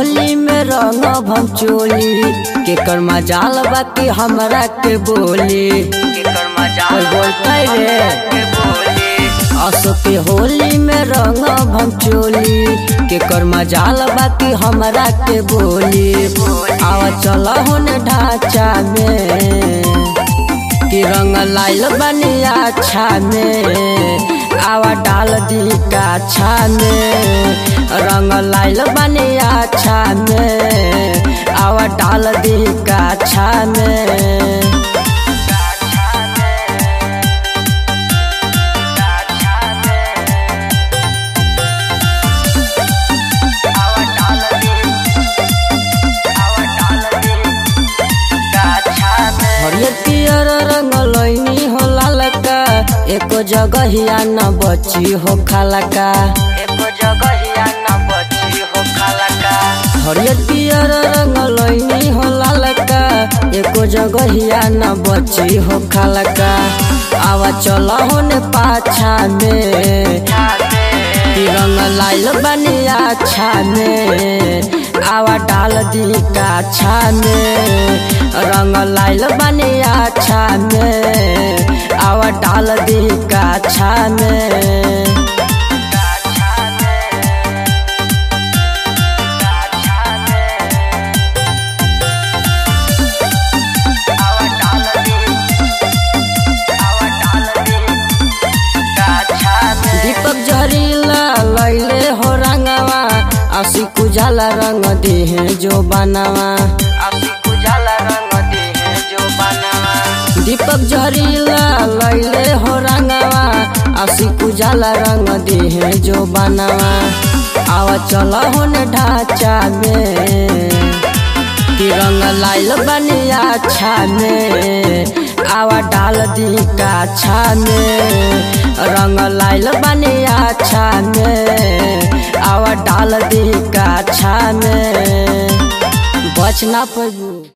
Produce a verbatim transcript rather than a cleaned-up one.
होली में रंग हम चोली केकर मजाल बाकी हमरा के बोली केकर मजाल बोलते रे असो के होली में रंग हम चोली केकर मजाल बाकी हमरा के बोली आवा चला होने ढांचा में कि रंग लाइल बनिया अच्छा में आवा डाल दी काछा में रंग लाइल बनिया अच्छा में आवा डाल दी काछा में हरियर पियर रंग लैनी हो लालका एको जगहिया न बची हो खालका एको जगहिया न बची हो खालका हरियर पियर रंग लैनी हो लालका एको जगहिया न बची हो खालका आवा चला होने पाछा में रंग लाइल बनिया अच्छा में आवा डाल दी काछा में रंग लाइल बनिया अच्छा में आवा डाल दी काछा में दीपक जहरीला लैले हो रंगवा आशी कुजाला रंग देहे जो बनावा आशी कुजाला रंग देहे जो बनावा दीपक जहरीला लैले हो रंगवा आशी कुजाला रंग देहे जो बनावा आवा चला होने ढांचा में कि रंग लाइल बनिया अच्छा में आवा डाल दी काछा में रंग लाइल बनिया अच्छा में आवा डाल दी काछा में बचना पड़ू।